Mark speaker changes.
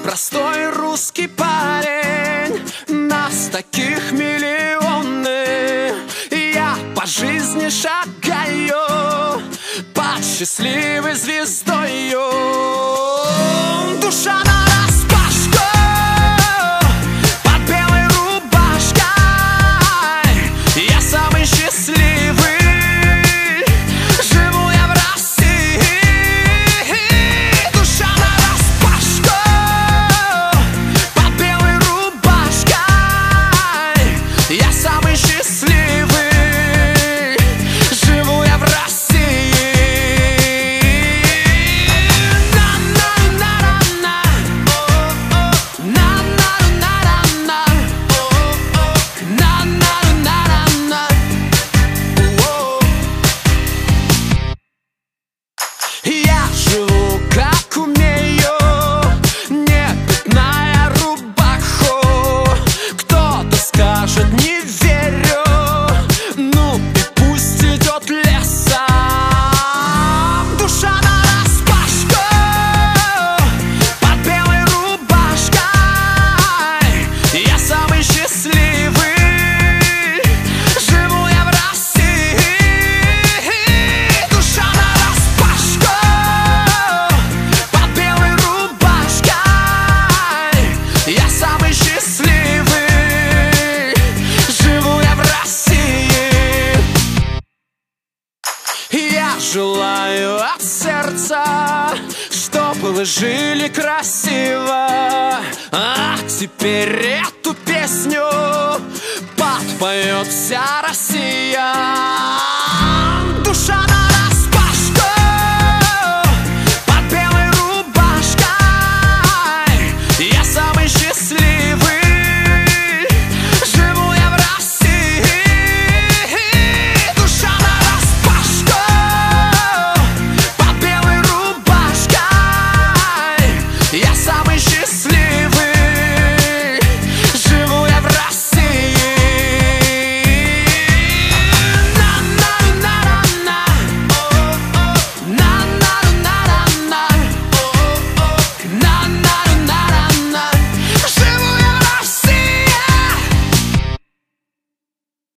Speaker 1: простой русский парень, нас таких миллионы. Я по жизни шагаю под счастливой звездою. Душа нараспашку под белой рубашкой. Я самый счастливый, живу я в России. Душа нараспашку под белой рубашкой. Я самый счастливый, живу я в России. Я живу как умею, не пятная рубаху. Кто-то скажет, не верю, ну и пусть идет лесом. Душа нараспашку под белой рубашкой. Я самый счастливый, живу я в России. Душа нараспашку под белой рубашкой. Я самый счастливый, живу я в России. Я желаю от сердца, чтобы вы жили красиво. А теперь эту песню подпоет вся Россия. Душа нараспашку под белой рубашкой. Я самый счастливый, живу я в России. Душа нараспашку под белой рубашкой. Я самый счастливый.